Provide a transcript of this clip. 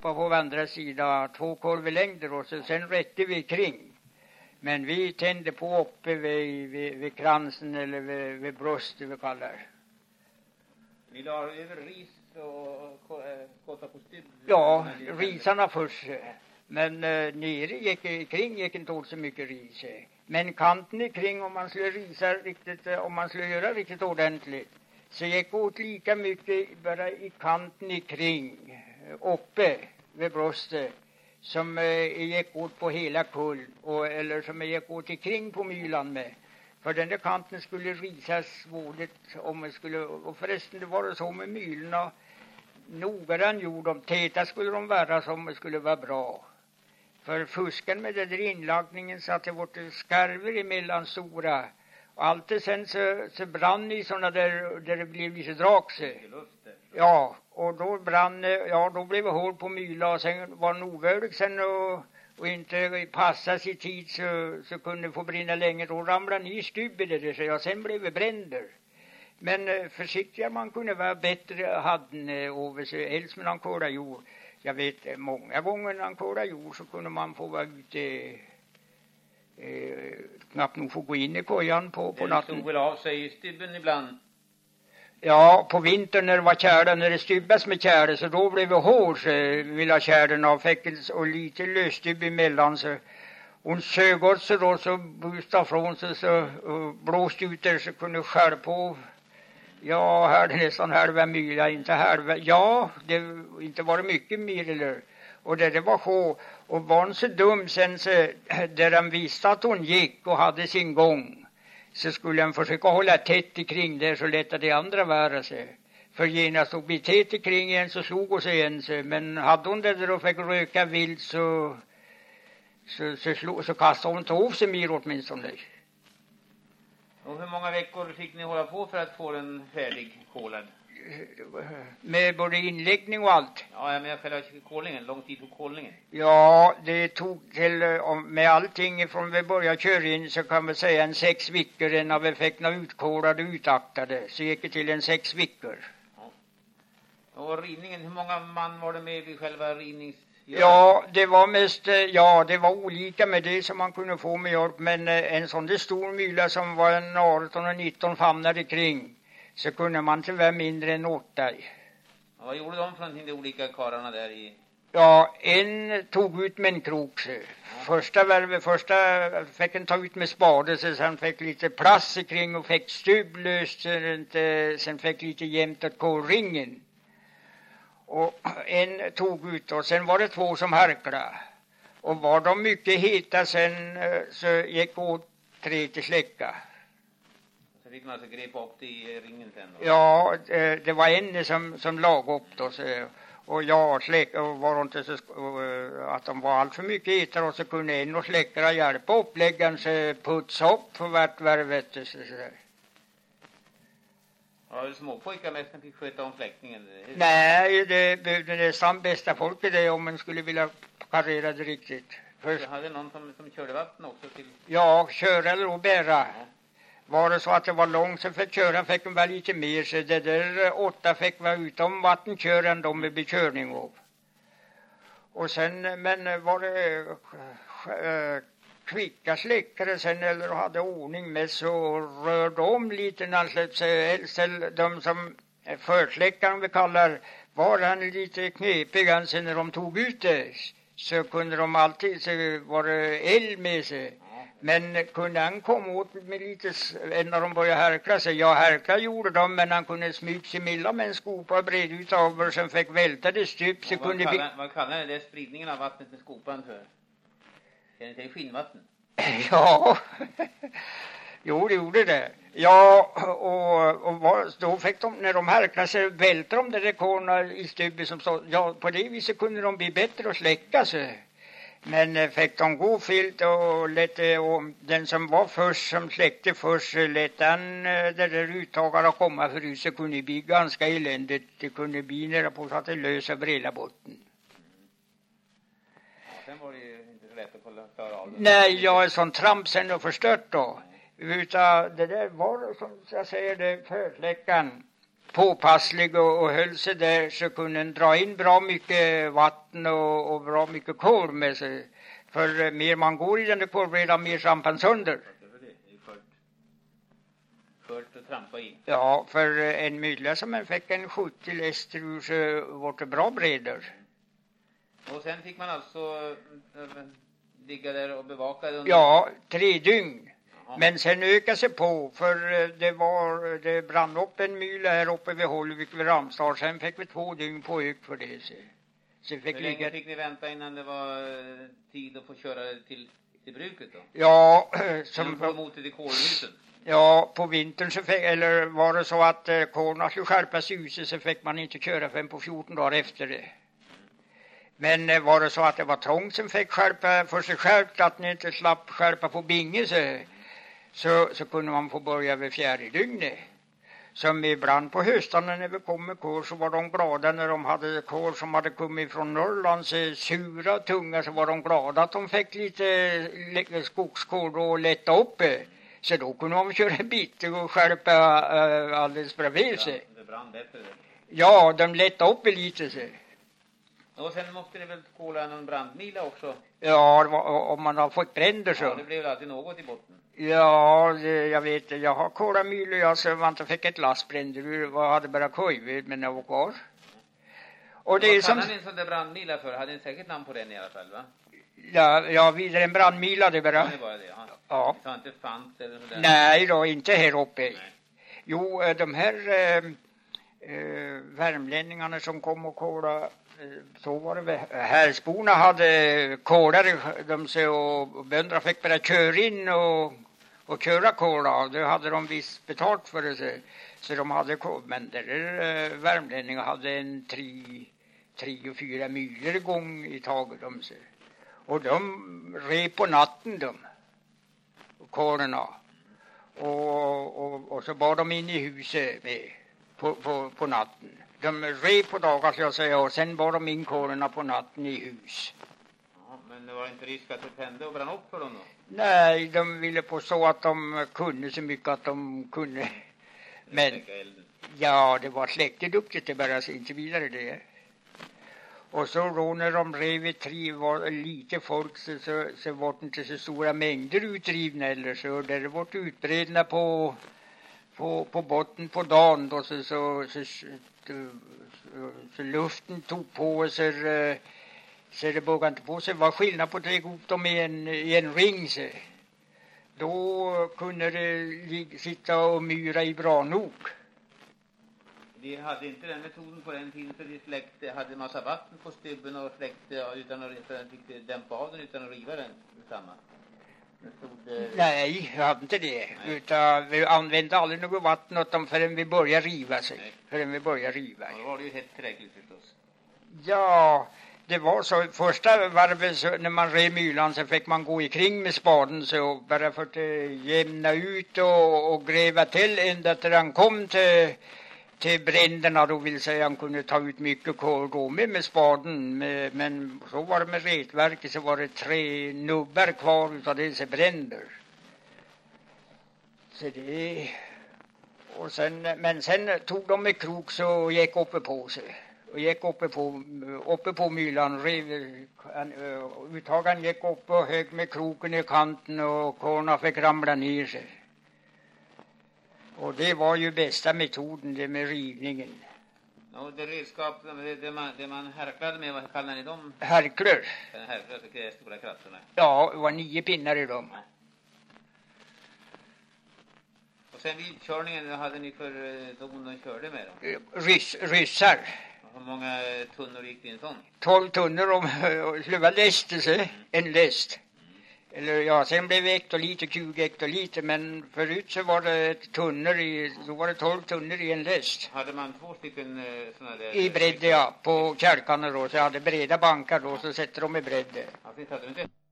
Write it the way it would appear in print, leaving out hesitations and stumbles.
hoppa på andra sidan 2 korvelängder och så sen rätte vi kring. Men vi tände på uppe vid kransen eller vid bröstet vi kallar. Ni la över ris och kotta på stybb? Ja, risarna först. Men nere gick inte åt så mycket ris. Men kanten i kring om man skulle göra riktigt ordentligt så gick åt lika mycket bara i kanten i kring uppe vid bröstet som gick åt på hela kull eller som gick åt i kring på mylan med. För den där kanten skulle risas vårdigt om man skulle, och förresten det var så med mylorna noggrant gjorde de, täta skulle de vara som det skulle vara bra. För fusken med den där inlagningen så att det var skarver emellan stora. Och alltid sen så brann i sådana där det blev lite drakse. Ja, och då då blev det hål på myla och sen var det ovärdigt sen och inte passas i tid så kunde det få brinna länge. Då ramlade ni i stubben där så ja, sen blev det bränder. Men försiktigare man kunde vara bättre hade över sig. Helst med någon kåda jord. Jag vet många gånger när han kåda jord så kunde man få vara ute knappt nog få gå in i kojan på natten. Det stod väl av sig i stubben ibland? Ja, på vintern när det var kärda, när det stubbas med kärde så då blev det hård så ville kärden av fäckels och lite lösstubb emellan så hon sög åt sig då så bustade från sig så blåste ut där så kunde skär på. Ja, här är nästan halva myla, inte halva. Ja, det inte var mycket mer eller. Och det var så. Och var hon så dum sen så där han visste att hon gick och hade sin gång. Så skulle han försöka hålla tätt kring där så lätt att det andra vara sig. För genast och bli tätt kring igen så slog hon sig igen sig. Men hade hon det där och fick röka vilt så kastade hon inte av sig mer åtminstone. Och hur många veckor fick ni hålla på för att få den färdig kolad? Med både inläggning och allt. Ja, men själva kolningen, lång tid på kolningen. Ja, det tog till med allting från vi började köra in så kan man säga en 6 veckor innan vi fick några utkolade och utaktade. Så gick det till en 6 veckor. Ja. Och rivningen, hur många man var det med vid själva rivnings... Ja, det var mest, det var olika med det som man kunde få med hjälp. Men en sån där stor myla som var en 18 och 19 famnade kring så kunde man inte vara mindre än 8. Ja, vad gjorde de från de olika karlarna där i? Ja, en tog ut med en krok. Första fick en ta ut med spade så sen fick lite plats kring och fick stubblöst sen fick lite jämnt åt kårringen. Och en tog ut och sen var det 2 som harklade. Och var de mycket heta sen så gick åt 3 till släcka. Så fick man alltså grepa upp det i ringen sen då? Ja, det var en som lag upp då. Och jag släckade och var inte så att de var allt för mycket heta och så kunde en och släckare hjälpa uppläggaren så putsa upp för vart värvet så där. Ja, det små pojkar mest fick sköta om fläktningen. Nej, det behövde nästan bästa folket det om man skulle vilja karrera det riktigt. Du hade någon som körde vatten också till? Ja, köra eller bära. Ja. Var det så att det var långt så fick man väl lite mer så det där 8 fick vara utom vattenkören de med bekörning av. Och sen, men var det kvicka släckare sen eller hade ordning med så rörde om lite när han släppte sig. De som försläckaren vi kallar var han lite knepig sen när de tog ut det så kunde de alltid så var det eld med sig. Men kunde han komma åt med lite när de började härkla sig. Ja, härkla gjorde de men han kunde smyga sig milla med en skopa bred ut av och sen fick välta det stup så kunde vi... Vad kallar det spridningen av vattnet med skopan för? Är det inte skinnvatten? Ja, jo det gjorde det. Ja, och då fick de, när de härklade sig, vältade de där korna i stubben som stod. Ja, på det viset kunde de bli bättre och släcka sig. Men fick de gå filt och den som var först, som släckte först, lät han det där uttagare komma förut så kunde det bli ganska eländigt. Det kunde bli nära på så att det lösa brela botten. Sen var det ju inte så lätt att klara av det. Nej, jag är sån tramp sen och förstört då. Utan det där var som jag säger det försläckaren. påpasslig och höll sig där, så kunde den dra in bra mycket vatten och bra mycket kol med sig. För mer man går i den där kolbrädan, mer trampan sönder. Skört och trampa i. Ja, för en mylla som man fick en 70 läster ur, så var det bra bredor. Och sen fick man alltså ligga där och bevaka det under... Ja, 3 dygn. Jaha. Men sen ökade sig på, för det brann upp en myla här uppe vid Hållvik vid Ramstad. Sen fick vi 2 dygn på ök för det. Så fick Hur länge fick ni vänta innan det var tid att få köra till bruket då? Ja, Som på motet i kolhusen? Ja, på vintern så eller var det så att kolarna skulle skärpas i huset, så fick man inte köra förrän på 14 dagar efter det. Men var det så att det var trångt som fick skärpa för sig själv, att ni inte slapp skärpa på binge, så kunde man få börja vid 4:e dygnet. Som ibland på höstarna när vi kom med kol, så var de glada när de hade kol som hade kommit från Norrland, så sura tunga, så var de glada att de fick lite skogskol och lätta upp. Så då kunde man köra bitter och skärpa alldeles bredvid sig. Det brann bättre. Ja, de lättade upp lite sig. Och sen måste det väl kola någon brandmila också? Ja, om man har fått bränder så. Ja, det blev alltid något i botten. Ja, jag vet, jag har kolamyl och så man inte fick ett lastbränder. Jag hade bara kojvid, men jag var kvar. Och det vad är som... kallar ni en sån där brandmila för? Hade ni säkert namn på den i alla fall, va? Ja, vidare en brandmila det bara. Ja, det var det, ja. Ja. Så inte fant eller sådär? Nej då, inte här uppe. Nej. Jo, de här värmlänningarna som kom och kola, så var det härsborna hade kolare, och bönderna fick bara köra in och köra kola. Det hade de visst betalt för det. Så de hade men där värmlänningar hade en 3 och 4 myror igång i taget. Och de rep på natten, kolarna. Och så bar de in i huset med på natten. De rep på dagar, så jag säger, och sen bar de in kolarna på natten i hus. Ja, men det var inte risk att det tände och brann upp för dem då? Nej, de ville påstå att de kunde så mycket att de kunde. Men ja, det var släkteduktigt, det bara så inte vidare det. Och så då när de rev ett triv var lite folk, så var det inte så stora mängder utdrivna eller så. Där det var utbredda på botten på dagen då, så luften tog på så det vågade inte på sig. Var skillnad på att lägga upp dem i en ring så. Då kunde det sitta och myra i bra nog. De hade inte den metoden på den tiden, så de släckte, hade massa vatten på stubben och släckte utan att fick dämpa av den utan att riva den samma. Nej, jag hade inte det. Nej. Utan vi använde aldrig något vatten åt dem förrän vi började riva sig. Nej. Förrän vi började riva. Ja, då var det ju helt tillräckligt förstås. Ja, det var så. Första varvet så, när man rev mylan, så fick man gå ikring med spaden så bara för att jämna ut och gräva till ända till han kom till bränderna. Då vill säga han kunde ta ut mycket kol då med spaden. Men så var det med retverket, så var det 3 nubbar kvar utav dessa bränder. Så det... Och men sen tog de med krok så gick uppe på sig. Och gick uppe på mylan. Uttagan gick upp och hög med kroken i kanten och korna fick ramla ner sig. Och det var ju bästa metoden, det med rivningen. Och det redskap, det man härklade med, vad kallar ni dem? Härklor. Härklor, så krävs stora krafterna. Ja, det var 9 pinnar i dem. Och sen vid körningen, vad hade ni för don och körde med dem? Ryssar. Hur många tunnor gick det i en sån? 12 tunnor om sluva läste sig, en läst. Eller ja, sen blev det hektoliter, 20 hektoliter, men förut så var det tunnor då var det 12 tunnor i en läst. Hade man 2 stycken såna där? I bredd, ja, på kälkarna då, så jag hade breda bankar då, så sätter de i bredd. Ja, det hade du inte.